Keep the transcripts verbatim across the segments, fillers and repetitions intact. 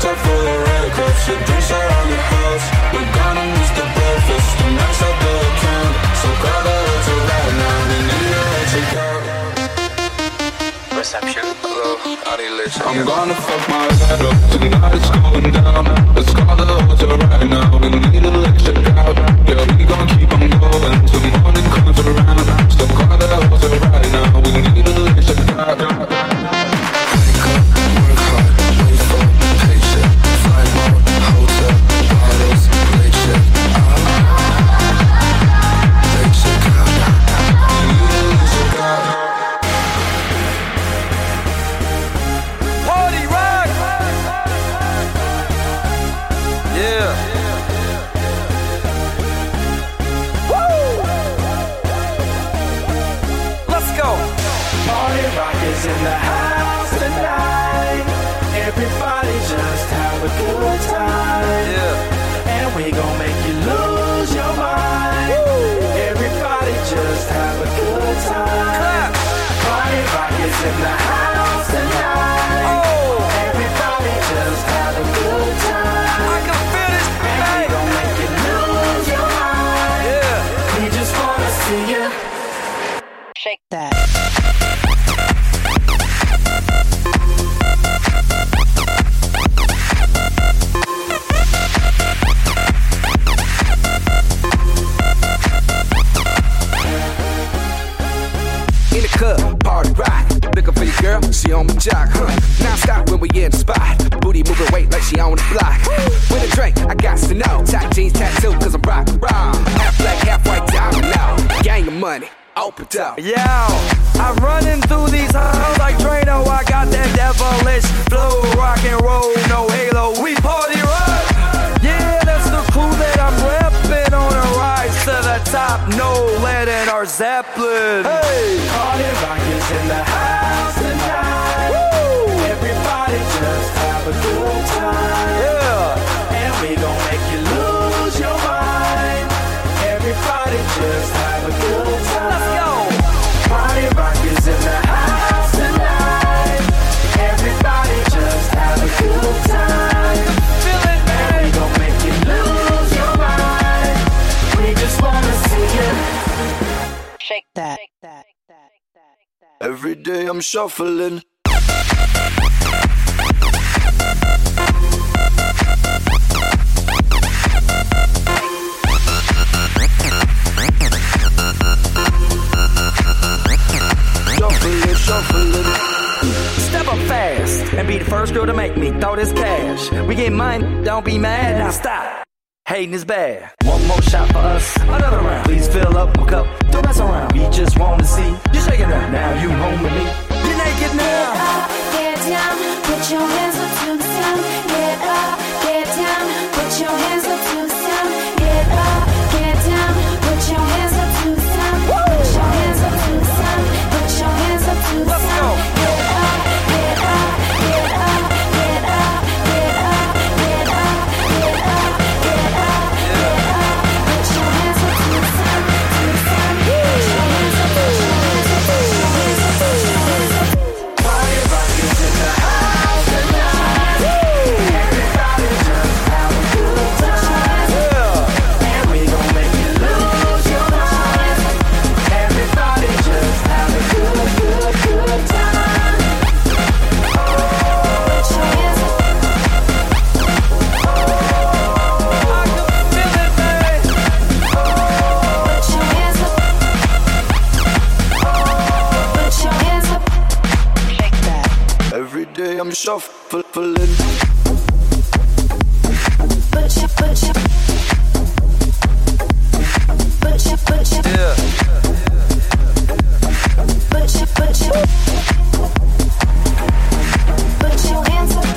Bathtub full of red cups, the drinks around the house. We're gonna miss the breakfast, the max out the account. So call the hotel right now, we need to check out. Reception. Hello, I need to let you. I'm gonna fuck my head up, tonight it's going down. Let's call the hotel right now, we need to let check out. Yeah, we gon' keep on going till morning comes around. So call the hotel right now, we need to let check out. In the house tonight, everybody just have a good time. Yeah. And we gon' make you lose your mind. Woo. Everybody just have a good time. Party rock is in the house tonight. Oh. Everybody just have a good time. I can feel this, and we gon' make you lose your mind. Yeah. We just wanna see you shake that. In the club, party rock. Looking for your girl, she on my jock, huh? Non-stop when we in the spot. Booty moving weight like she on the block. With a drink, I got to know. Tight jeans, tattoo, cause I'm rock wrong. Half black, half white, diamond now. Gang of money, open up. Yo, I'm running through these halls like Drano. I got that devilish flow, rock and roll, no halo. We party rock. Yeah, that's the crew that I'm repping on a rise to the top. No lead in our Zeppelin. Hey, party rock is in the house tonight. Woo! Everybody just have a good time. Yeah, and we gon' make you lose your mind. Everybody just have a good time. Let's go. Party rock is in the house tonight. Everybody just have a good time. Feel it, man. And we gon' make you lose your mind. We just wanna see you shake that. Every day I'm shuffling. Shuffling, shuffling. Step up fast and be the first girl to make me throw this cash. We get mine, don't be mad, now stop. Hating is bad. One more shot for us, another round. Please fill up my cup, don't mess around. We just wanna see you shaking it. Now you home with me. You're naked now. Get up, get down, put your hands up to the sound. Get up, get down, put your hands up to the sound. Get up, get down, put your hands up to the sound. Put your hands up to the sound. Put your hands up to the sound. Get up, get up, get up, get up, get up, get up, get up, get up, get up. Put your hands up to the sound, to the sound. Put your hands up, put your hands up, put your hands up, put your hands up. Party rock is in the house tonight. Everybody just have a good time. And we gon' make you lose your mind. Everybody just have a good, good, good time. Put your hands up. I can feel it, babe. Put your hands up. Put your hands up. Shake that. Every day I'm shuffling. Put your, put your, put your, put your, Yeah. put your, put your, put your hands up.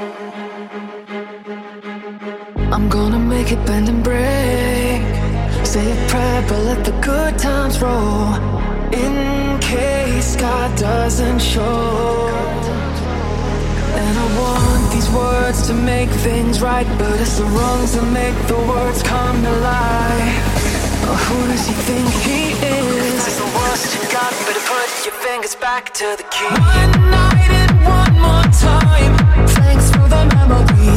I'm gonna make it bend and break. Say a prayer, but let the good times roll. In case God doesn't show. And I want these words to make things right, but it's the wrongs that make the words come to life. Oh, who does he think he is? That's the worst you got, better put your fingers back to the key. One night and one more time. Thanks for the memories.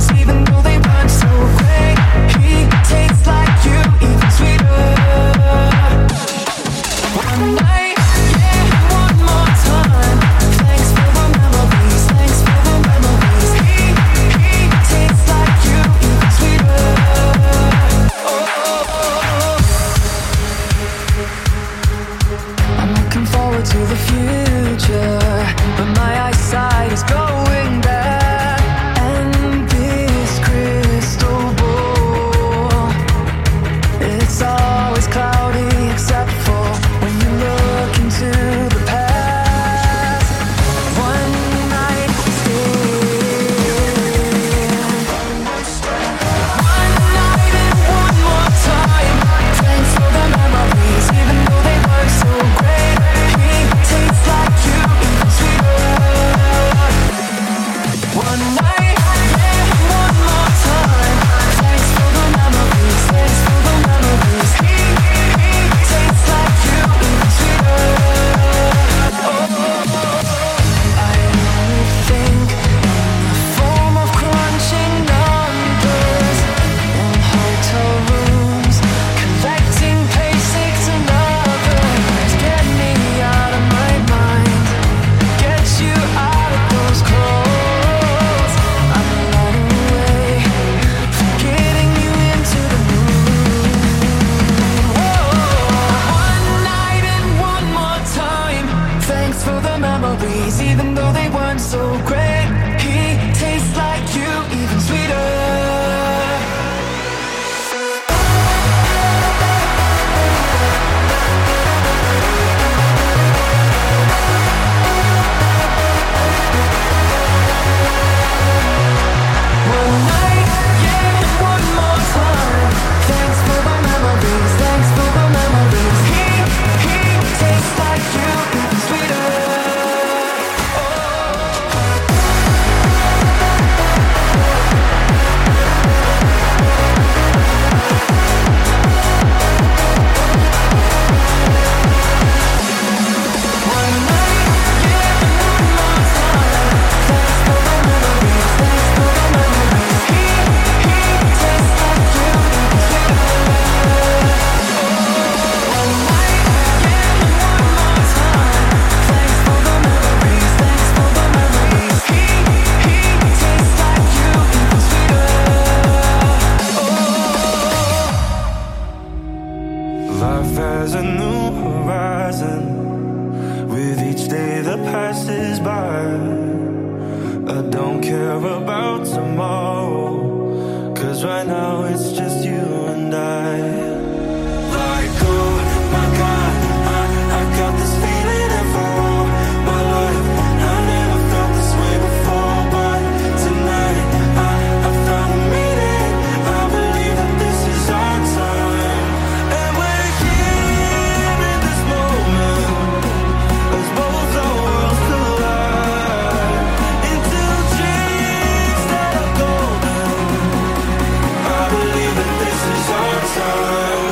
tomorrow, 'cause right now it's just you and I. Like, oh my God, I, I got this feeling and for all my life I never felt this way before, but tonight I, I found a meaning. I believe that this is our time, and we're here in this moment as both our worlds collide into dreams that are golden. I believe that this is our time.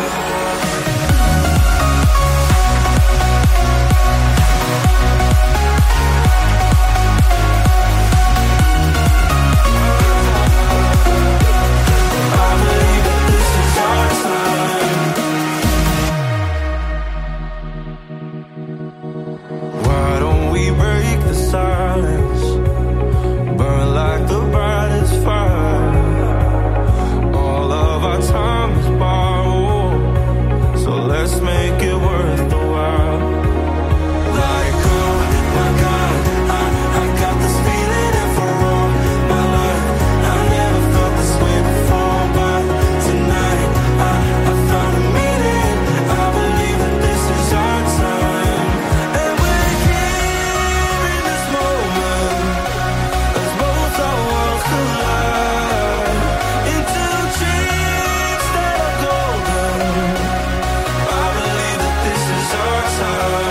I believe that this is our time. Why don't we break the silence, burn like the brightest fire? All of our time is borrowed, so let's make it worth the while. Like, oh my God, I, I got this feeling and for all my life I never felt this way before, but tonight I, I found a meaning. I believe that this is our time, and we're here in this moment as both our worlds collide into dreams that are golden. I believe that this is our time.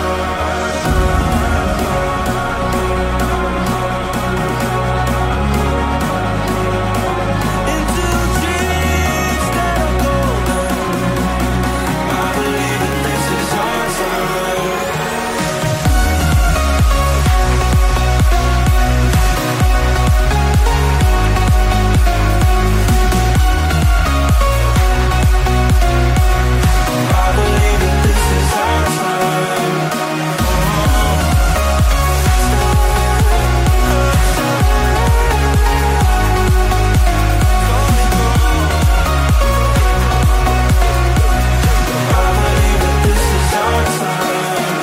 Into dreams that are golden. I believe that this is our time. I believe that this is our time. I believe that this is our time.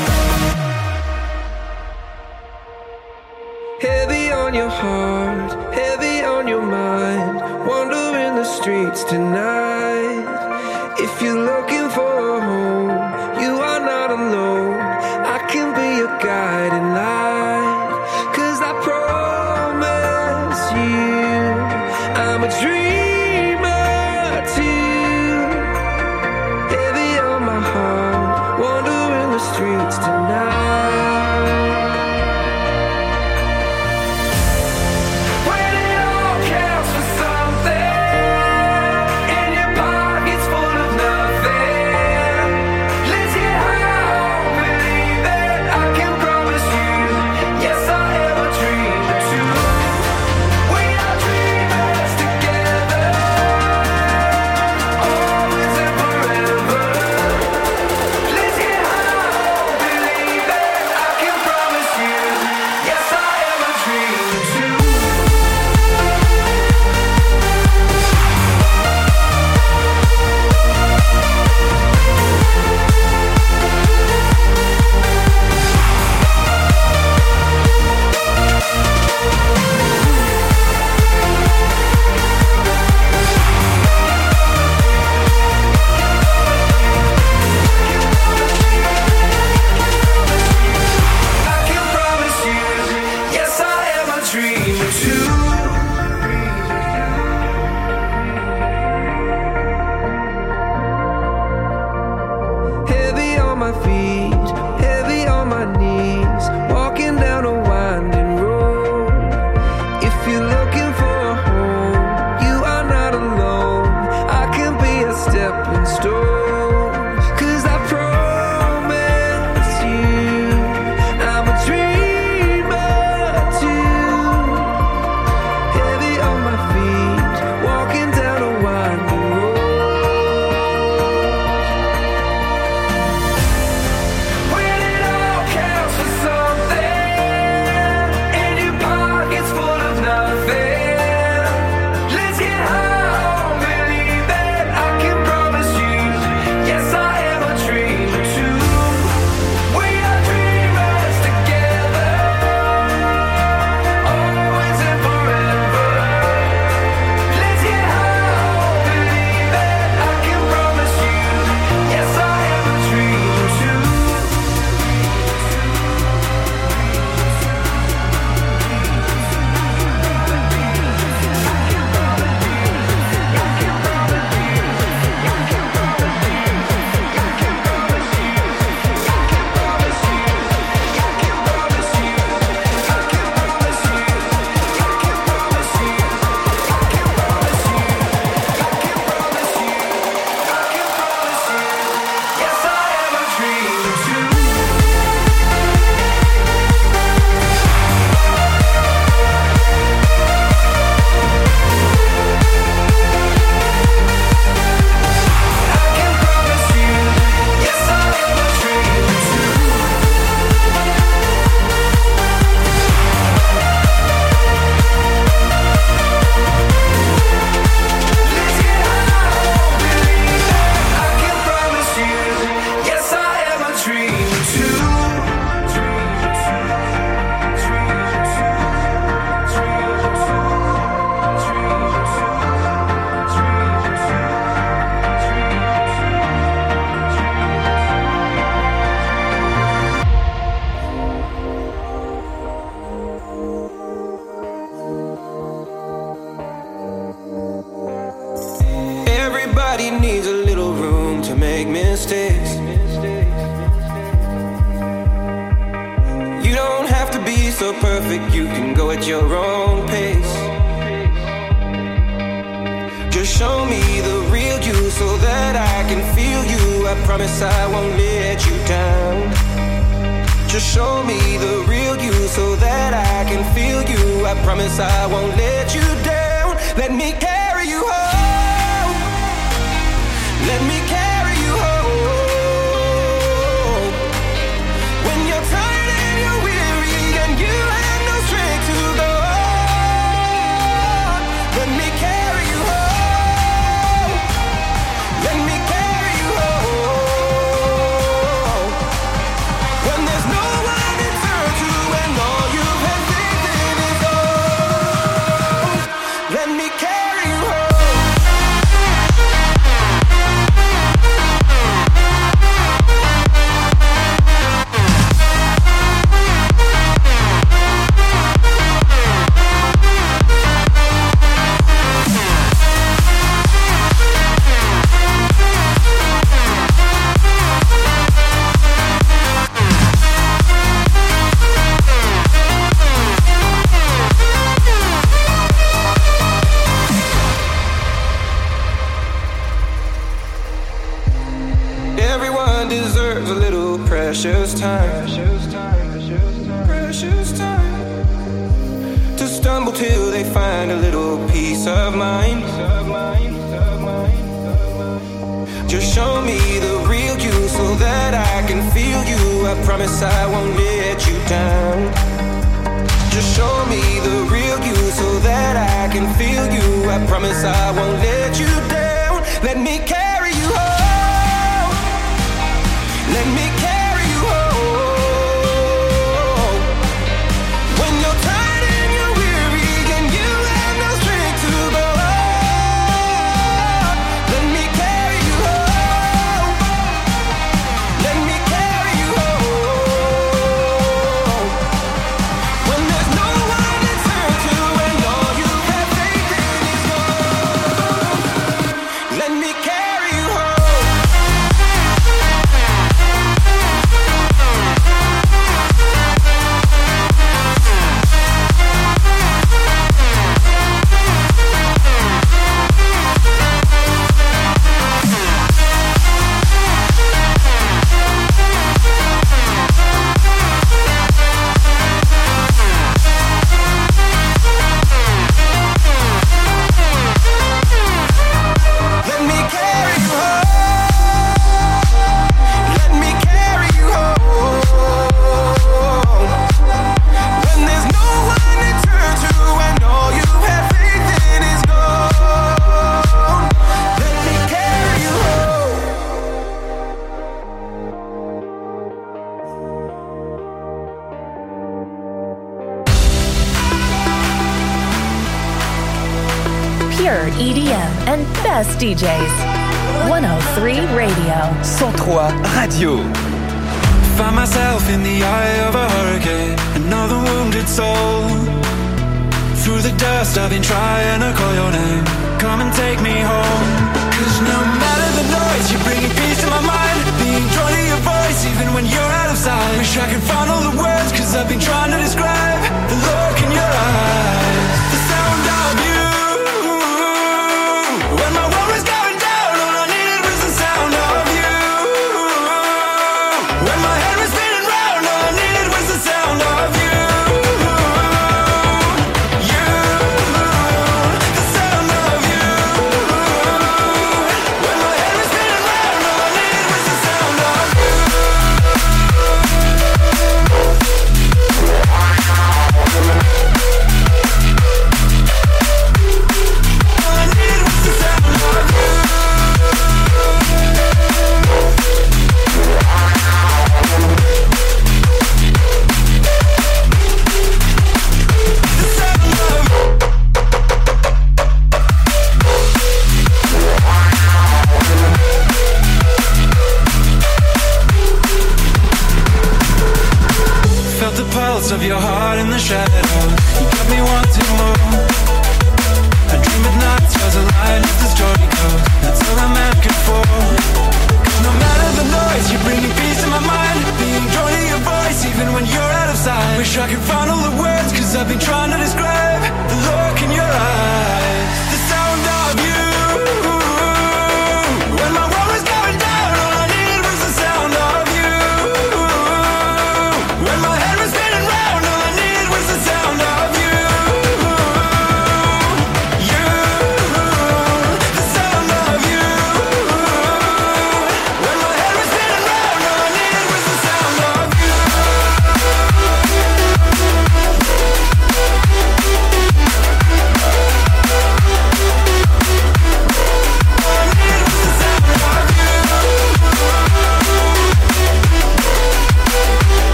Heavy on your heart, heavy on your mind, wandering the streets tonight. If you're looking for a home, you are not alone. I can be your guiding light, 'cause I promise you I'm a dreamer too. Heavy on my heart, wandering the streets tonight. When it all counts for something, and your pocket's full of nothing, let's get high on believing. I can promise you, yes, I have a dream or two. We are dreamers together. Everybody needs a little room to make mistakes. You don't have to be so perfect, you can go at your own pace. Just show me the real you so that I can feel you. I promise I won't let you down. Just show me the real you so that I can feel you. I promise I won't let you down. Let me carry you home. Let me carry you home. When you're tired and you're weary and you have no strength to go on, let me carry you home. Let me carry you home. When there's no one to turn to and all you've had faith in is gone, let me carry you home. Everyone deserves a little precious time. Precious time. To stumble till they find a little peace of mind. Just show me the real you so that I can feel you. I promise I won't let you down. Just show me the real you so that I can feel you. I promise I won't let you down. Let me carry you home. Let me carry you home. When you're tired and you're weary and you have no strength to go on, let me carry you home. Let me carry you home. When there's no one to turn to and all you have faith in is gone, let me carry you home. Let me carry you home. Let me carry you home. When there's no one to turn to and all you have faith in is gone, let me carry you home. Pure E D M and best D Js. one oh three Radio. cent trois Radio. Find myself in the eye of a hurricane, another wounded soul. Through the dust I've been trying to call your name. Come and take me home. Cause no matter the noise, you're bringing peace to my mind. Being drawn to your voice even when you're out of sight. Wish I could find all the words, cause I've been trying to describe the look in your eyes, the sound of you. When my world was going down, all I needed was the sound of you. When my head was spinning round, all I needed was the sound of you. You, the sound of you. When my head was spinning round, all I needed was the sound of you.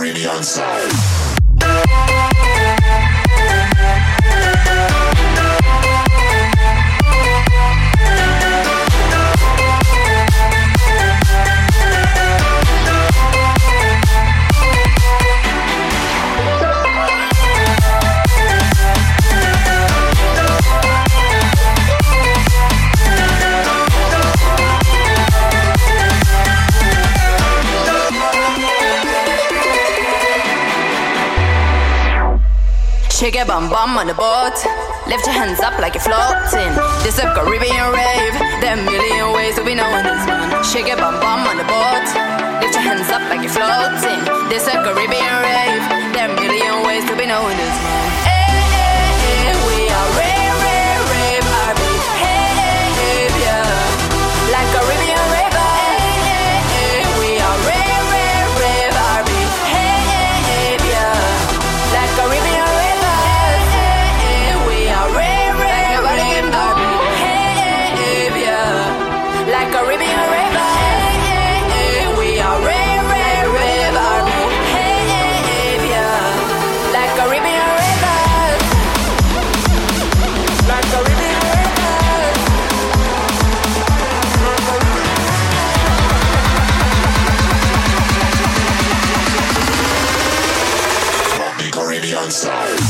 Caribbean sound. Shake your bum bum on the boat. Lift your hands up like you're floating. This a Caribbean rave. There are a million ways to be knowing this man. Shake your bum bum on the boat. Lift your hands up like you're floating. This a Caribbean rave. There are a million ways to be knowing this man. Hey, hey, hey, we are rave, rave, rave, R B. Hey, hey, hey, yeah. Like Caribbean rave. Hey, hey, hey, we are rave, rave, rave, R B. Hey, hey, hey, yeah. Like Caribbean rave. Like Caribbean river, hey, hey, hey, we are rave, rave, rave, R B. Hey, hey, hey, yeah. Like Caribbean rivers, like Caribbean rivers. From the Caribbean side.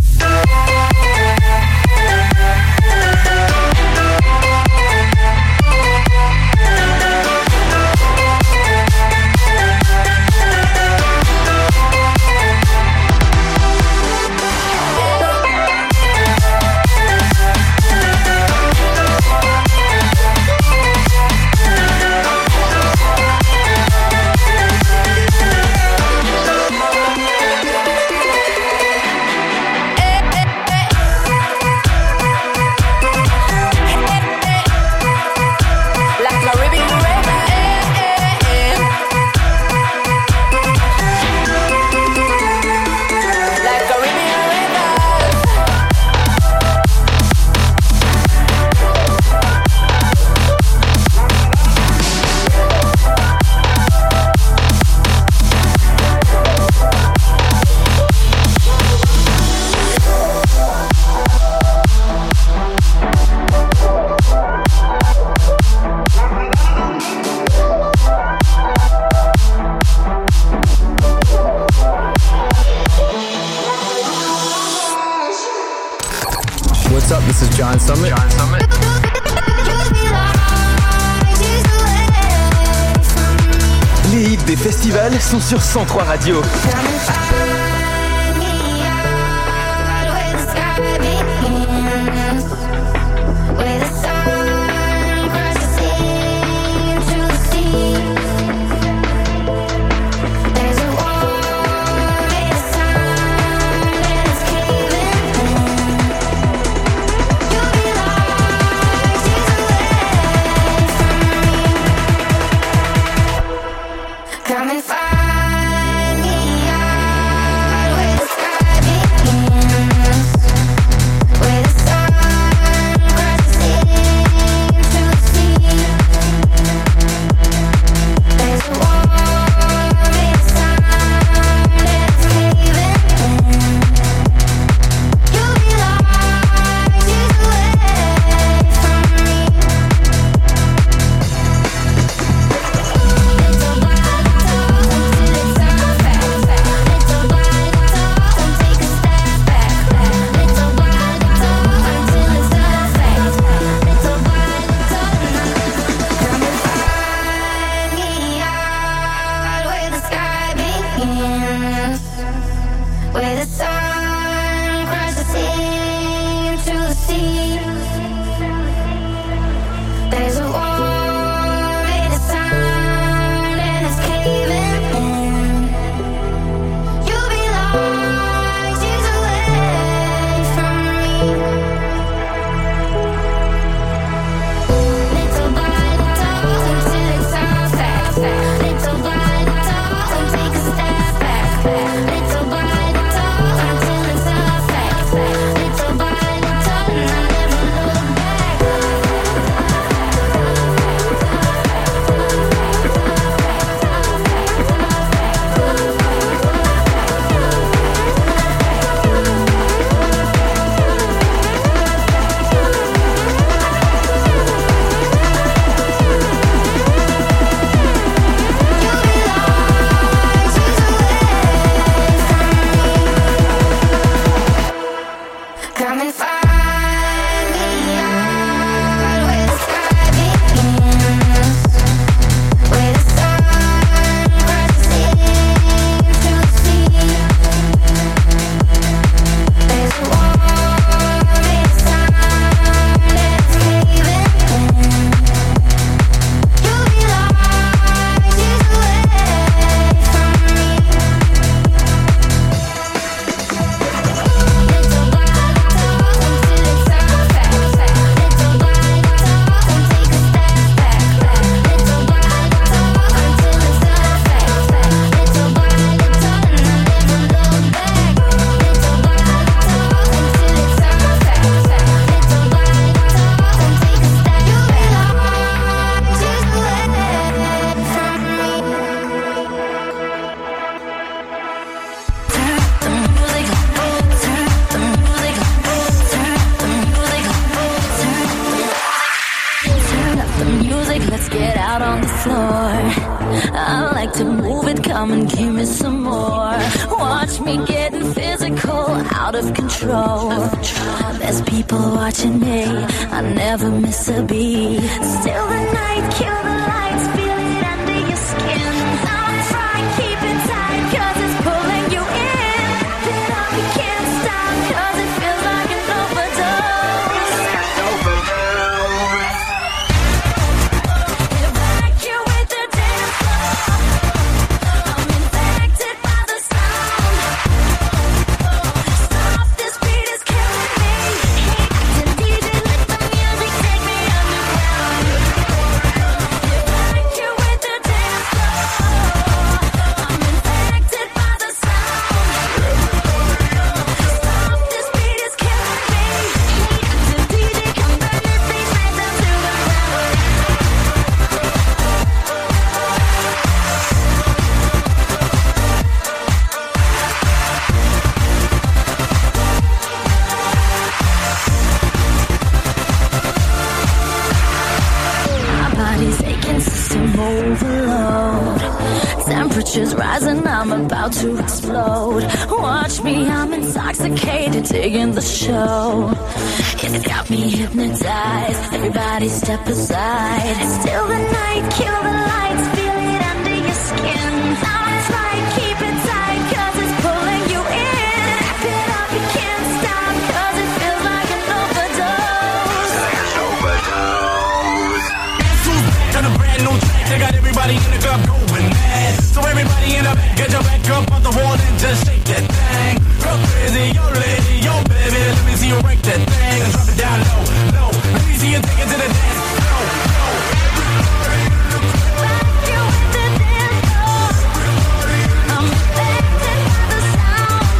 What's up? This is John Summit. John Summit. Les hits des festivals sont sur cent trois Radio. Little by little, take a step back. Little by little, like to move it, come and give me some more. Watch me getting physical, out of control. There's people watching me, I never miss a beat. Still the night, kill the lights, feel it under your skin. Don't try, keep it tight, cause it's pulling you in. Wrap it up, you can't stop, cause it feels like an overdose. Evacuate the dance floor. I'm infected by the sound. Stop, this beat is killing me. Acting D J, let the music take me underground. Evacuate the dance floor. I'm infected by the sound. Stop, this beat is killing me. Acting D J, come burn this beat, smash them to the ground. My body's aching, system overload. Temperatures rising, I'm about to explode. Watch me, I'm intoxicated, digging the show. It's got me hypnotized, everybody step aside. Still the night, kill the lights, feel it under your skin. Don't try, keep it tight, cause it's pulling you in. Wrap it up, you can't stop, cause it feels like an overdose. Got a brand new track, they got everybody in the club going mad. So everybody in the back, get your back up on the wall and just shake that thing. Go crazy, yo lady, yo baby, let me see you break that thing. And drop it down low, low. Let me see you take it to the dance floor. Evacuate the dance floor. I'm infected by the sound.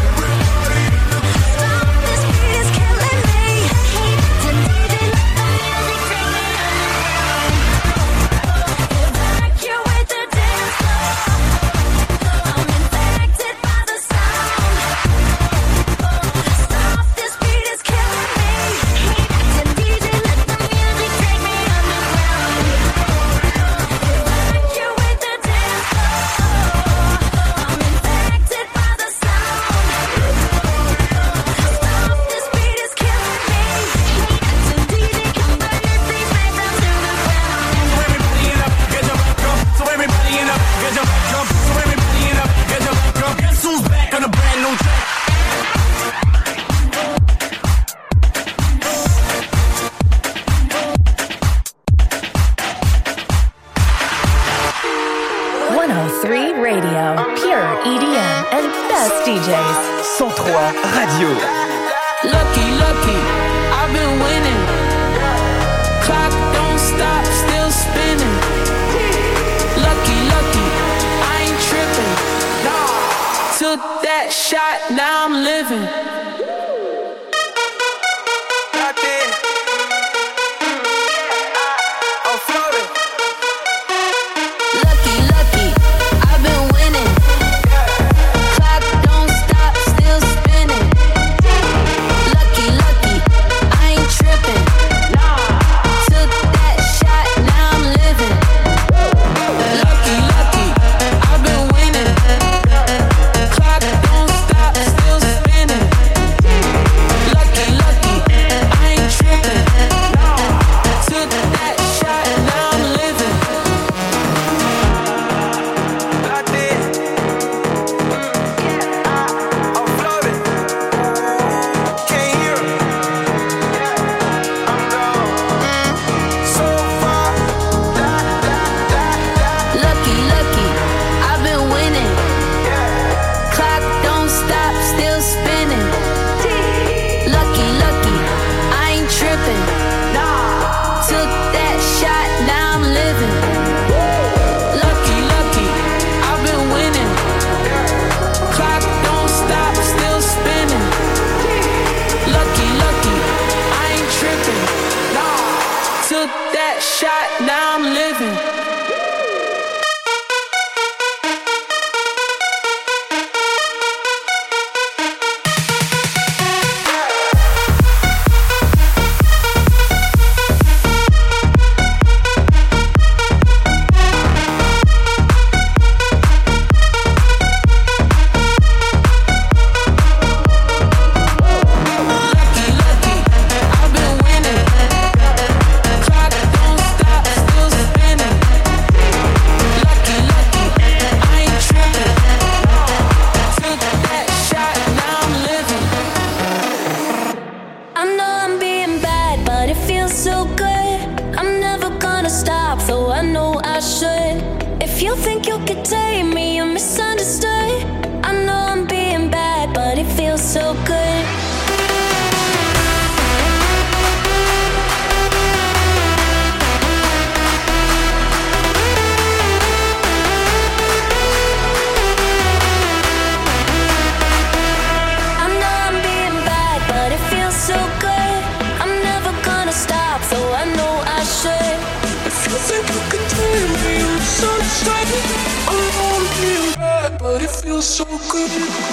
Stop, this beat is killing me. Acting D J, let the music take me underground. Evacuate the dance floor. I'm infected by the sound. Stop, this beat is killing me. Acting D J, let the music take me underground. Evacuate the dance floor. I'm infected by the sound. Stop, this beat is killing me. Acting D J, come burn this beat, smash them to the ground. So everybody in the back, get your back up. So everybody in the back, get your back up. Guess who's back on a brand new track? one oh three Radio, pure E D M and best D Js. cent trois Radio. Lucky, lucky, I've been winning. Clock don't stop, still spinning. Lucky, lucky, I ain't tripping. Took that shot, now I'm living. Lucky, lucky, I've been winning. Clock don't stop, still spinning. Lucky, lucky, I ain't tripping. Took that shot, now I'm living. Lucky, lucky, I've been winning. Clock don't stop, still spinning. feels so good.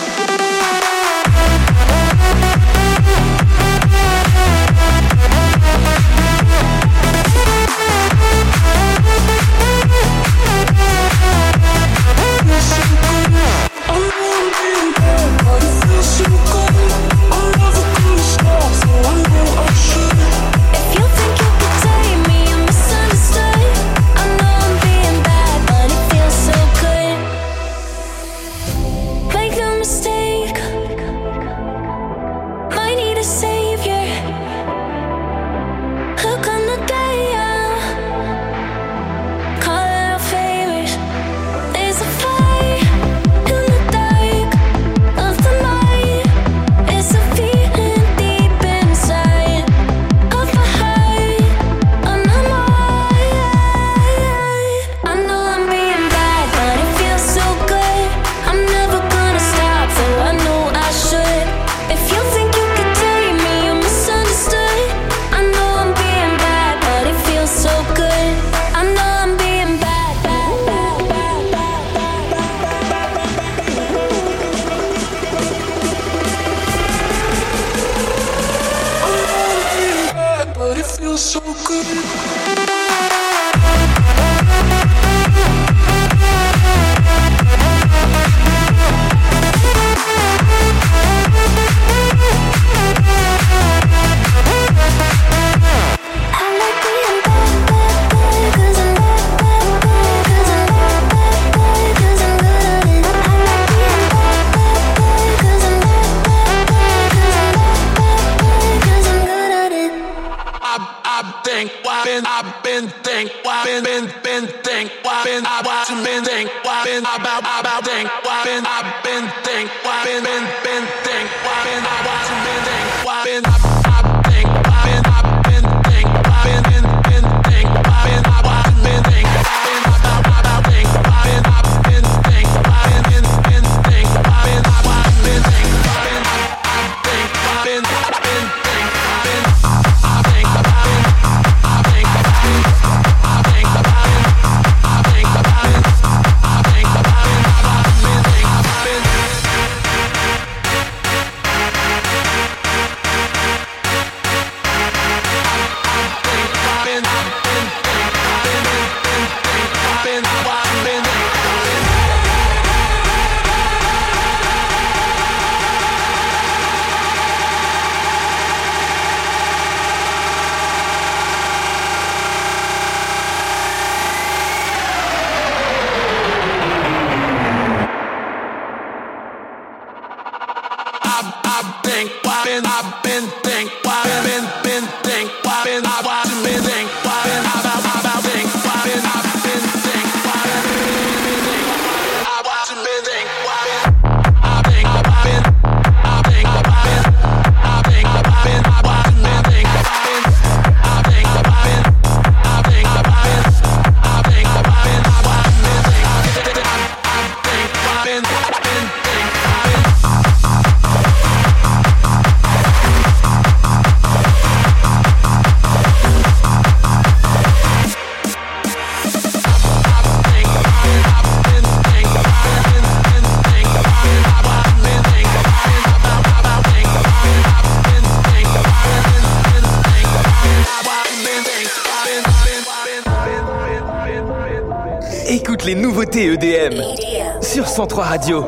Écoute les nouveautés E D M sur cent trois Radio.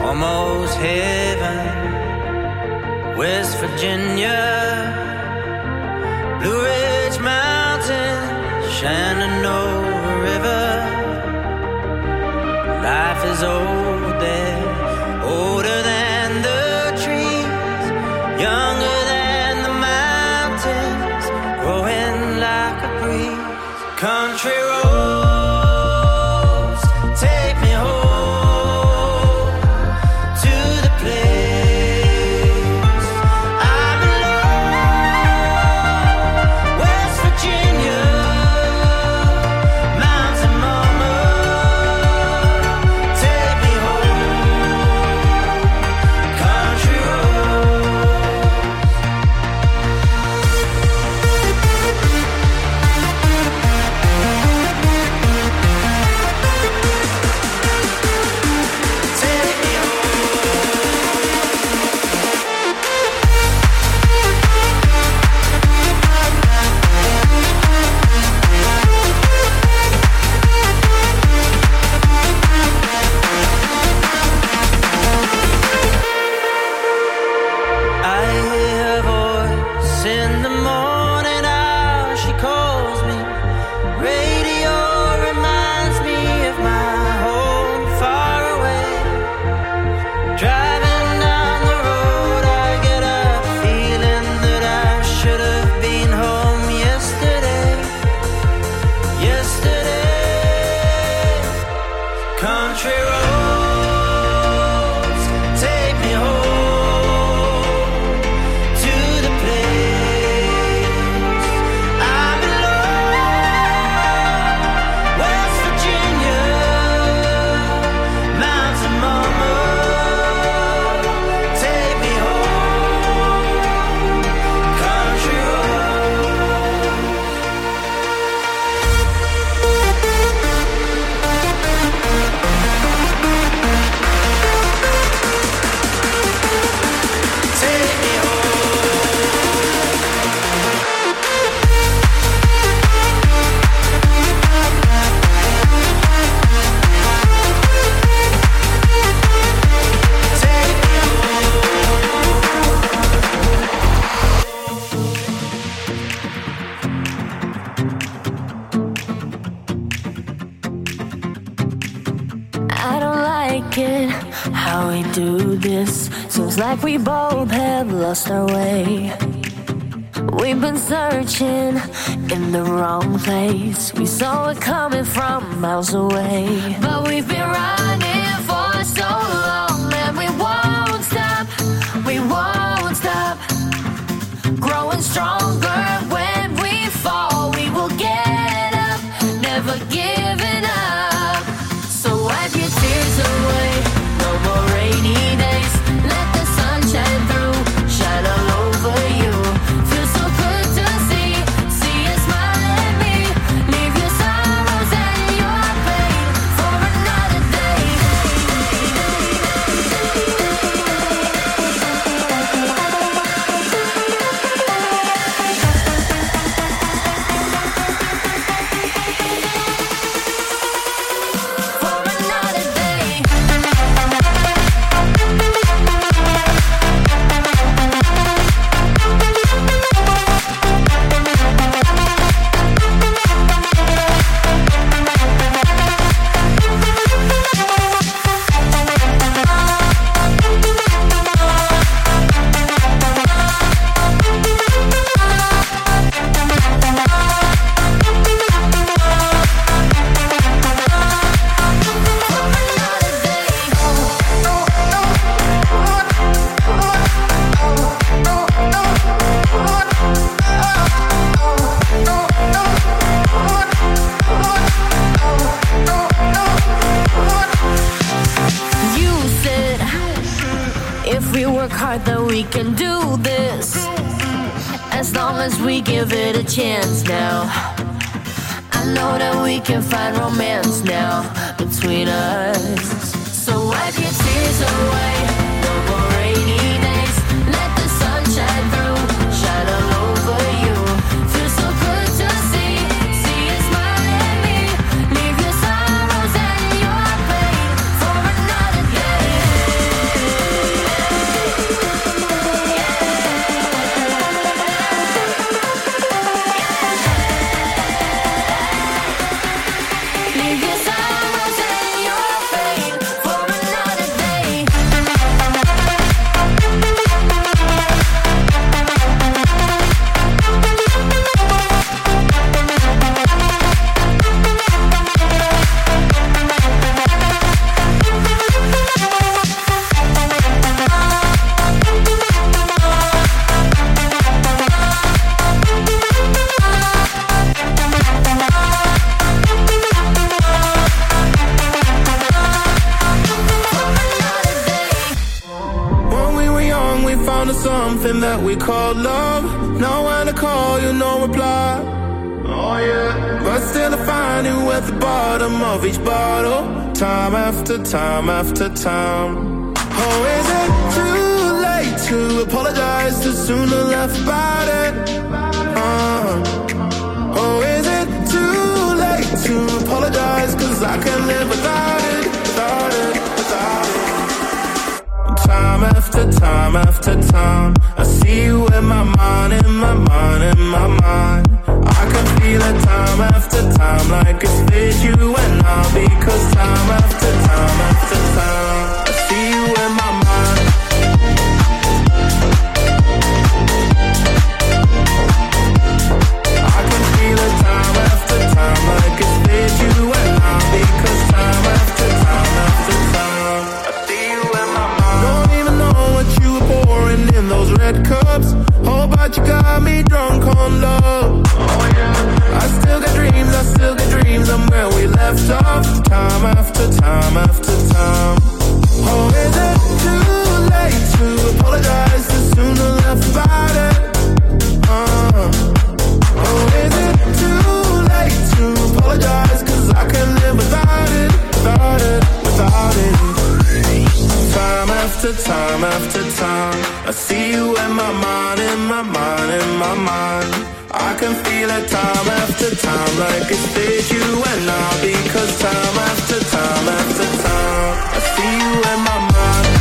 almost heaven. West Virginia, Blue Ridge Mountain, Shenandoah River. Life is old there, older than the trees, younger than the mountains, growing like a breeze. Country roads, take me home to the place I belong. West Virginia, mountain mama, take me home. Country I hear a voice in the morning hour, she calls me. Radio reminds me of my home far away. Driving down the road, I get a feeling that I should have been home yesterday. Yesterday, country roads, take me home to the place I belong. West Virginia, mountain mama, take me home. Country take me I don't like it how we do this. Seems like we both have lost our way. We've been searching in the wrong place. We saw it coming from miles away. But we've been running for so long and we won't stop. We won't stop. Growing stronger when we fall. We will get up, never giving up. So wipe your tears away, no more rainy days. Let the sun shine through, shine all over you. Feels so good to see, see you smile at me. Leave your sorrows and your pain for another day. For another day. You said if we work hard that we can do this, as long as we give it a chance now. I know that we can find romance now between us. So wipe your tears away, no more rainy days. Let the sun shine through, shine all over you. Feels so good to see, see you smile at me. Leave your sorrows and your pain for another day. something that we call love. Now when I call you, no reply. Oh yeah. But still I find you at the bottom of each bottle, time after time after time. Oh, is it too late to apologize too soon or left about it? Uh, oh, is it too late to apologize? Cause I can't live without it, without it, without it. Time after time after time, I see you in my mind, in my mind, in my mind. I can feel it time after time, like it's with you and I. Because time after time after time, I see you in my mind. I can feel it time after time, like it's with you and I. Because time after time after time, I see you in my mind. Don't even know what you were pouring in those red cups. Oh, but you got me drunk on love. Oh yeah. I still got dreams, I still got dreams. I'm where we left off, time after time after time. Oh, is it too late to apologize too soon or left about it? Uh, oh, is it too late to apologize? Cause I can't live without it, without it, without it. Time after time after time, I see you in my mind, in my mind, in my mind. I can feel it time after time, like it's with you and I. Because time after time after time, I see you in my mind.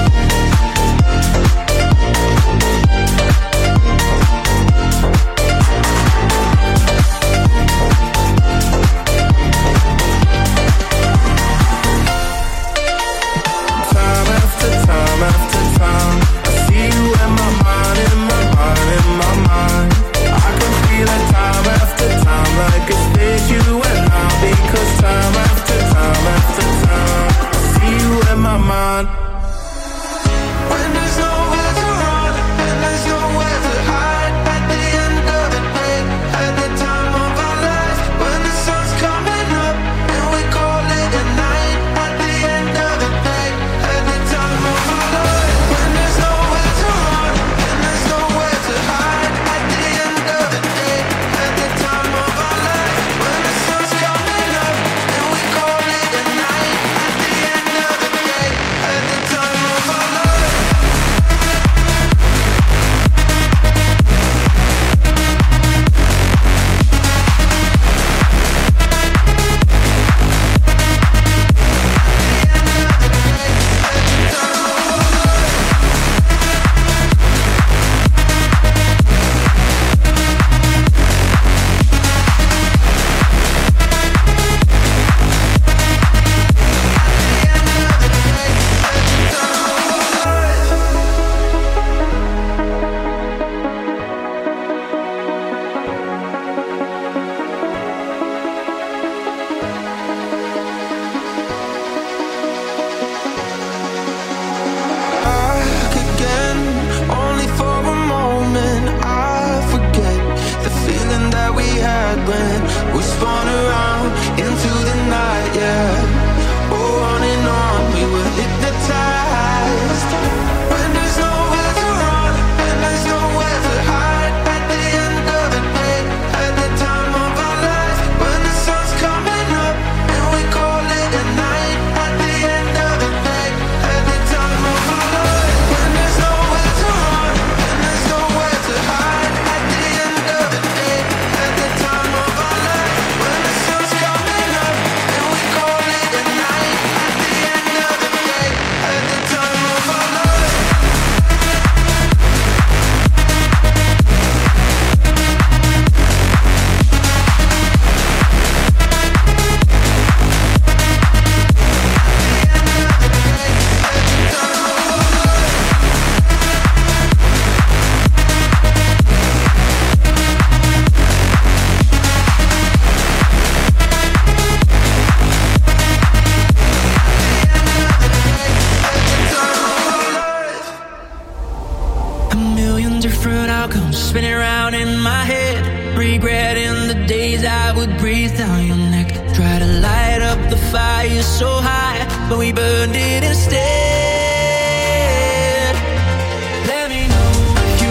Time after time after time, I see you in my mind, in my mind, in my mind. I can feel it time after time, like it's with you and I. Because time after time after time, I see you in my mind. When there's nowhere to run and there's nowhere to hide, at the end of the day, at the time of our lives, when the sun's coming up and we call it a night, at the end of the day, at the time of our lives, when there's nowhere to run and there's nowhere to hide, at the end of the day, at the time of our lives, when the sun's coming up and we call it a night, at the end of the day, at the time of our lives. Back again, only for a moment. I forget the feeling that we had when we spun around into the night, yeah. Oh, on and on, we were hypnotized. When there's nowhere to run and there's nowhere to hide, at the end of the day, at the time of our lives, when the sun's coming up and we call it a night, at the end of the day, at the time of our lives, when there's nowhere to run and there's nowhere to hide, at the end of the day, at the time of our lives, when the sun's coming up and we call it a night, at the end of the day, at the time of our lives. A million different outcomes spinning around in my head, regretting the days I would breathe down your neck. Try to light up the fire so high, but we burned it instead. Let me know if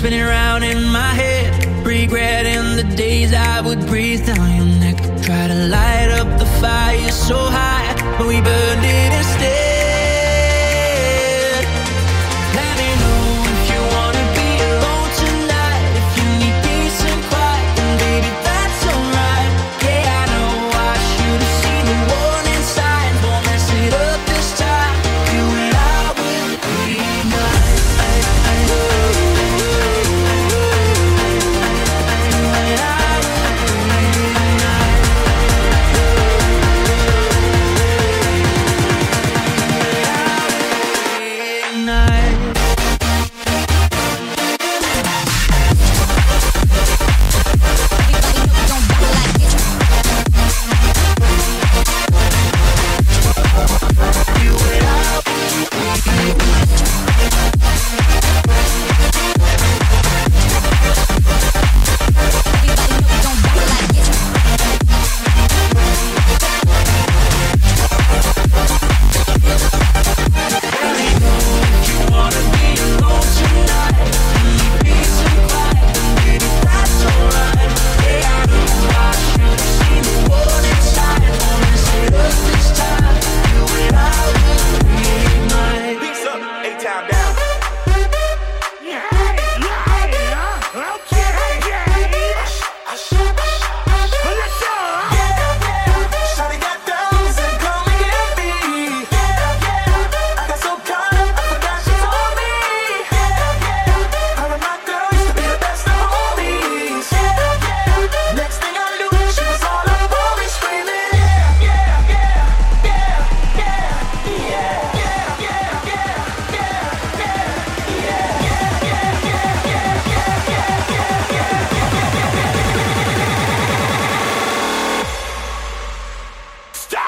spinning round in my head, regretting the days I would breathe down your neck. Try to light up the fire so high, but we burned it instead. Let me know if you wanna be alone tonight, if you need peace and quiet, then baby that's alright. Yeah, I know I should have seen the warning signs, won't mess it up this time. You and I will reignite.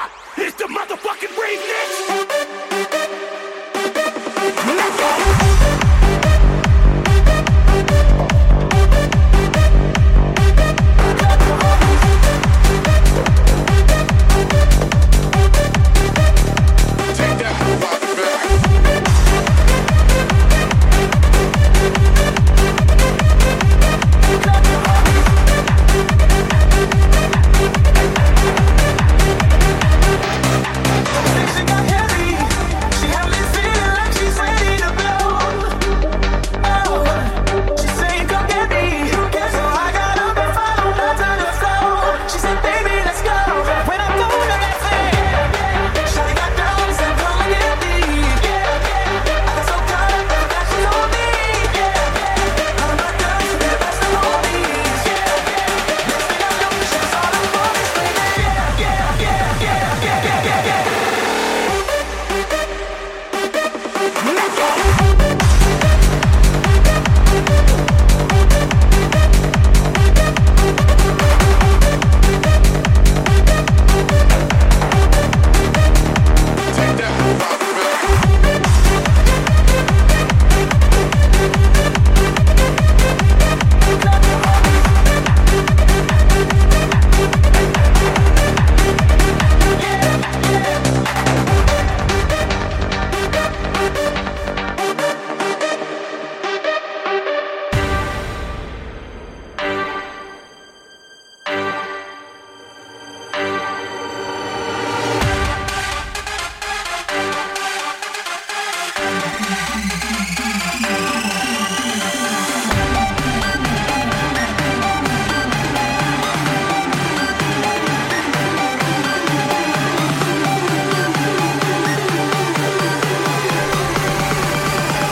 It's the motherfucking remix! Let's go!